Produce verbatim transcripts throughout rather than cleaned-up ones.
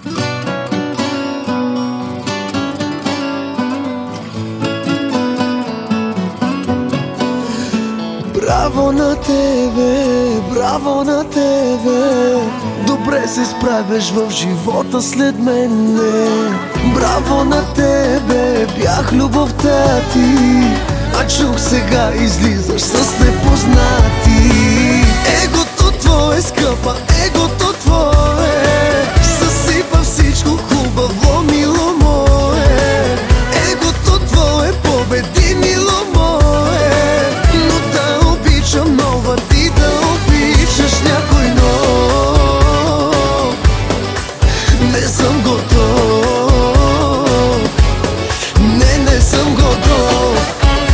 Браво на тебе, браво на тебе, добре се справяш в живота след мене. Браво на тебе, бях любовта ти, а чух сега излизаш с непознати. Егото твое, скъпа, егото твое съсипа всичко хубаво, мило мое. Егото твое победи, мило мое, но да обичам нова, ти да обичаш някой нов. Не съм готов, не, не съм готов.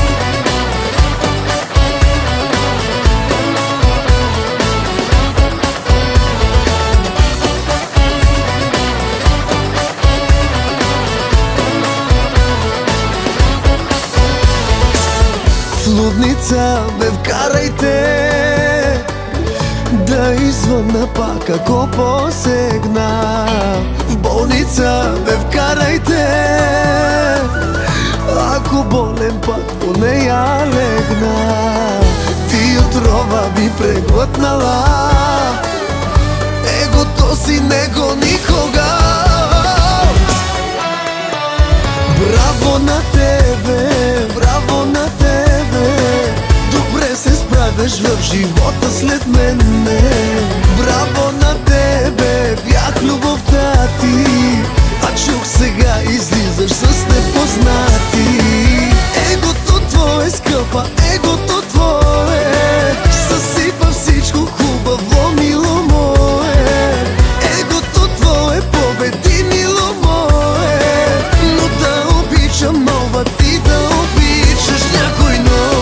В лудница ме вкарайте, да извънна пак ако посегна. В болница ме вкарайте, ако болен пак по нея легна. Ти отрова би преглътнала, егото си него никога. Браво на тебе, браво на тебе, добре се справяш в живота след мене. Браво на тебе, бях любовта ти, а чух сега излизаш с непознати. Егото твое, скъпа, егото твое съсипа всичко хубаво, мило мое. Егото твое победи, мило мое, но да обичам нова, ти да обичаш някой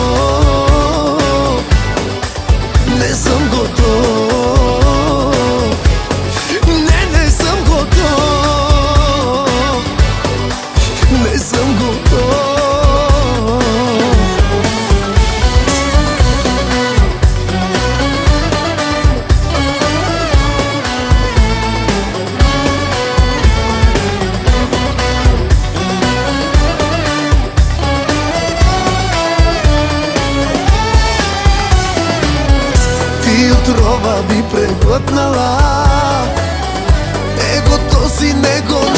нов. Не съм готов, не, не съм готов, не съм готов. Ти отрова би преглътнала, егото си него